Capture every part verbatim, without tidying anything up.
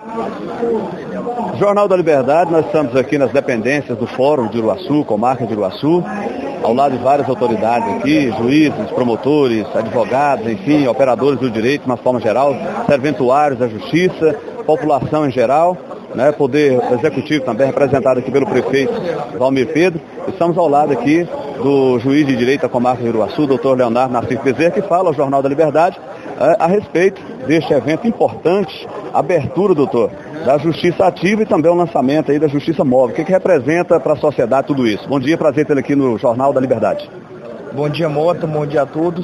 Jornal da Liberdade, nós estamos aqui nas dependências do Fórum de Uruaçu, comarca de Uruaçu, ao lado de várias autoridades aqui, juízes, promotores, advogados, enfim, operadores do direito, de uma forma geral, serventuários da justiça, população em geral, né, poder executivo também representado aqui pelo prefeito Valmir Pedro. Estamos ao lado aqui do juiz de direito da comarca de Uruaçu, doutor Leonardo Nassif Bezerra, que fala ao Jornal da Liberdade é, a respeito deste evento importante, abertura, doutor, da Justiça Ativa e também o lançamento aí da Justiça Móvel. O que, que representa para a sociedade tudo isso? Bom dia, prazer tê-lo aqui no Jornal da Liberdade. Bom dia, Mota, bom dia a todos.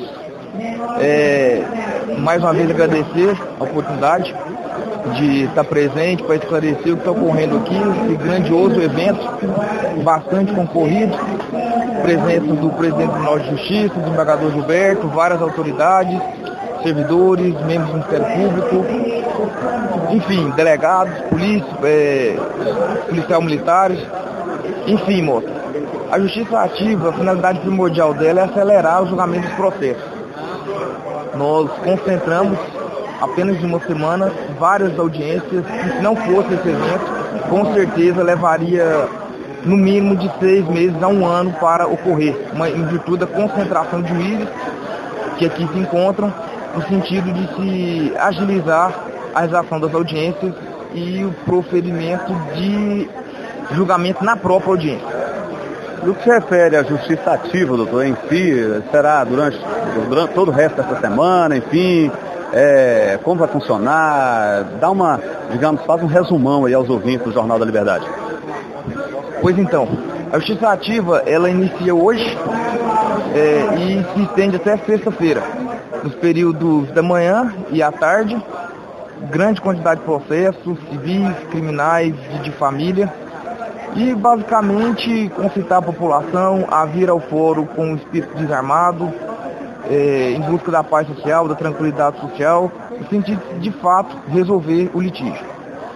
É, mais uma vez agradecer a oportunidade de estar presente para esclarecer o que está ocorrendo aqui, esse grandioso evento, bastante concorrido, presença do presidente do Tribunal de Justiça, do desembargador Gilberto, várias autoridades, servidores, membros do Ministério Público, enfim, delegados, polícia, é, policial militares, enfim, moça. A Justiça Ativa, a finalidade primordial dela é acelerar o julgamento dos processos. Nós concentramos apenas de uma semana várias audiências, que se não fosse esse evento, com certeza levaria no mínimo de seis meses a um ano para ocorrer, uma, em virtude da concentração de juízes que aqui se encontram, no sentido de se agilizar a realização das audiências e o proferimento de julgamento na própria audiência. No que se refere à Justiça Ativa, doutor, em si, será durante, durante todo o resto dessa semana, enfim, é, como vai funcionar? Dá uma, digamos, faz um resumão aí aos ouvintes do Jornal da Liberdade. Pois então, a Justiça Ativa, ela inicia hoje é, e se estende até sexta-feira, nos períodos da manhã e à tarde, grande quantidade de processos civis, criminais, de, de família, e basicamente concitar a população a vir ao fórum com o espírito desarmado, é, em busca da paz social, da tranquilidade social, no sentido de, de fato, resolver o litígio.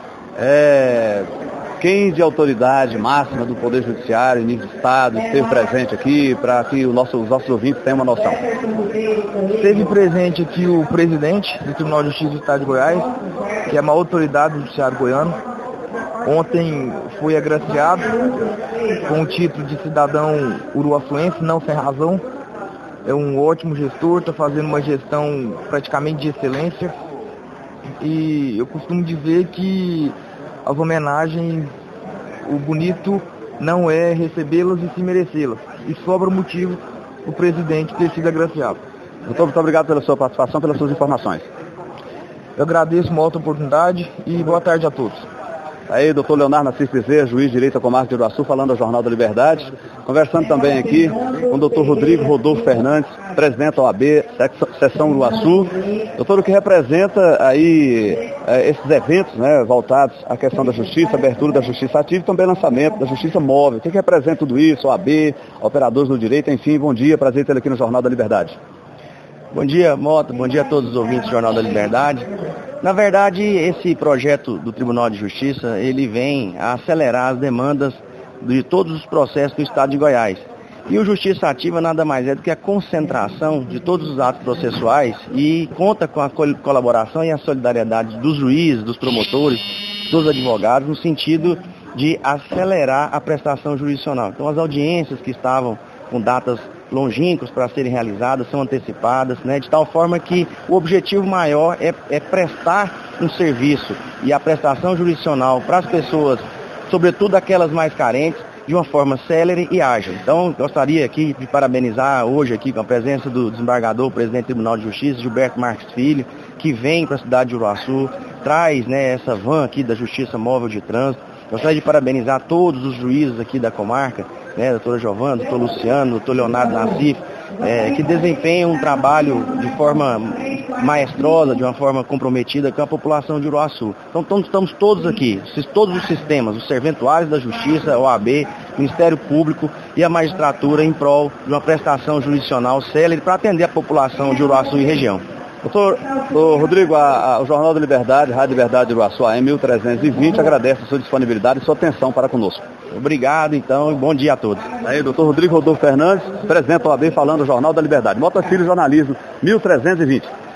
É, quem de autoridade máxima do Poder Judiciário, nível de Estado, esteve presente aqui, para que o nosso, os nossos ouvintes tenham uma noção? Esteve presente aqui o presidente do Tribunal de Justiça do Estado de Goiás, que é uma autoridade do Judiciário goiano. Ontem foi agraciado com o título de cidadão uruaçuense, não sem razão. É um ótimo gestor, está fazendo uma gestão praticamente de excelência. E eu costumo dizer que as homenagens, o bonito não é recebê-las e se merecê-las. E sobra motivo o presidente ter sido agraciado. Doutor, muito obrigado pela sua participação, pelas suas informações. Eu agradeço uma outra oportunidade e boa tarde a todos. Aí, doutor Leonardo Nassif Bezerra, juiz de direito da comarca de Uruaçu, falando ao Jornal da Liberdade, conversando também aqui com o doutor Rodrigo Rodolfo Fernandes, presidente da O A B, seção Uruaçu. Doutor, o que representa aí é, esses eventos, né, voltados à questão da justiça, abertura da Justiça Ativa e também lançamento da Justiça Móvel. O que, que representa tudo isso? O A B, operadores do direito, enfim, bom dia, prazer tê-lo aqui no Jornal da Liberdade. Bom dia, Mota, bom dia a todos os ouvintes do Jornal da Liberdade. Na verdade, esse projeto do Tribunal de Justiça, ele vem a acelerar as demandas de todos os processos do Estado de Goiás. E o Justiça Ativa nada mais é do que a concentração de todos os atos processuais e conta com a colaboração e a solidariedade dos juízes, dos promotores, dos advogados, no sentido de acelerar a prestação jurisdicional. Então, as audiências que estavam com datas longínquos para serem realizadas, são antecipadas, né, de tal forma que o objetivo maior é, é prestar um serviço e a prestação jurisdicional para as pessoas, sobretudo aquelas mais carentes, de uma forma célere e ágil. Então, gostaria aqui de parabenizar hoje aqui com a presença do desembargador, presidente do Tribunal de Justiça, Gilberto Marques Filho, que vem para a cidade de Uruaçu, traz, né, essa van aqui da Justiça Móvel de Trânsito. Gostaria de parabenizar todos os juízes aqui da comarca, né, doutora Giovana, doutor Luciano, doutor Leonardo Nassif, é, que desempenham um trabalho de forma maestrosa, de uma forma comprometida com a população de Uruaçu. Então estamos todos aqui, todos os sistemas, os serventuários da Justiça, a O A B, Ministério Público e a magistratura em prol de uma prestação jurisdicional célere para atender a população de Uruaçu e região. Doutor, doutor Rodrigo, a, a, o Jornal da Liberdade, Rádio Liberdade de Uruaçu, A M mil trezentos e vinte, agradece a sua disponibilidade e sua atenção para conosco. Obrigado, então, e bom dia a todos. Aí, doutor Rodrigo Rodolfo Fernandes, presidente da O A B, falando do Jornal da Liberdade. Mota Filho Jornalismo, mil trezentos e vinte.